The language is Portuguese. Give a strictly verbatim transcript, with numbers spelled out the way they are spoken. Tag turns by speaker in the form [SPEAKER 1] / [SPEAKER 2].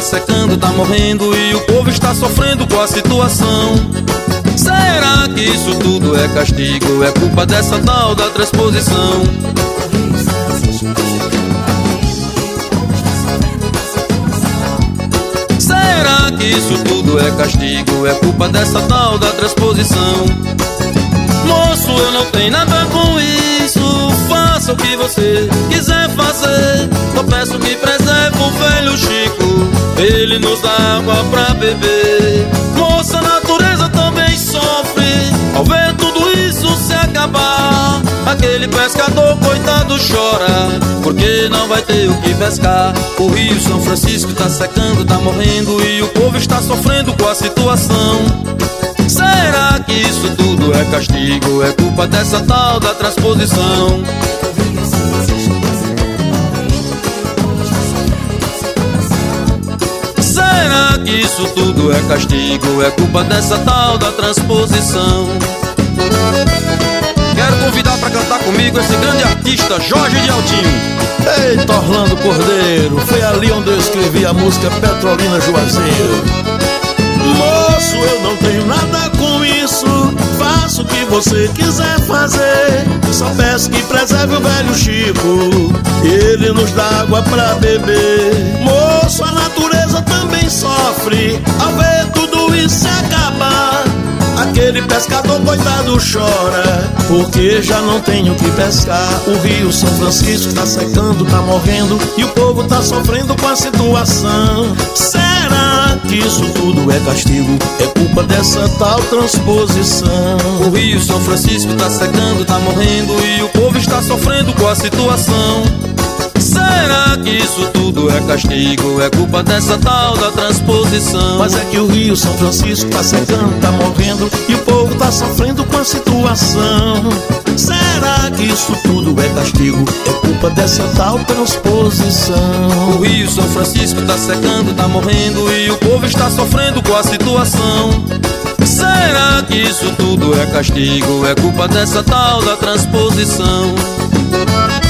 [SPEAKER 1] secando, tá morrendo e o povo está sofrendo com a situação. Será que isso tudo é castigo? É culpa dessa tal da transposição? Será que isso tudo é castigo? É culpa dessa tal da transposição? Moço, eu não tenho nada com isso. Faça o que você quiser fazer. Só peço que preserve o velho Chico. Ele nos dá água pra beber. Moça, a natureza também sofre ao ver tudo isso se acabar. Aquele pescador coitado chora, porque não vai ter o que pescar. O rio São Francisco tá secando, tá morrendo e o povo está sofrendo com a situação. Será que isso tudo é castigo? É culpa dessa tal da transposição? Será que isso tudo é castigo? É culpa dessa tal da transposição? Quero convidar pra cantar comigo esse grande artista Jorge de Altinho.
[SPEAKER 2] Eita, Orlando Cordeiro, foi ali onde eu escrevi a música Petrolina Juazeiro. Moço, eu não tenho nada com isso. Faça o que você quiser fazer. Só peço que preserve o velho Chico. Ele nos dá água pra beber. Moço, a natureza também sofre ao ver tudo isso acabar. Aquele pescador coitado chora, porque já não tem o que pescar. O rio São Francisco tá secando, tá morrendo e o povo tá sofrendo com a situação. Será que isso tudo é castigo? É culpa dessa tal transposição?
[SPEAKER 1] O rio São Francisco tá secando, tá morrendo e o povo está sofrendo com a situação. Será que isso tudo é castigo? É culpa dessa tal da transposição?
[SPEAKER 2] Mas é que o rio São Francisco tá secando, tá morrendo e o povo tá sofrendo com a situação. Será que isso tudo é castigo? É culpa dessa tal transposição?
[SPEAKER 1] O rio São Francisco tá secando, tá morrendo e o povo está sofrendo com a situação. Será que isso tudo é castigo? É culpa dessa tal da transposição?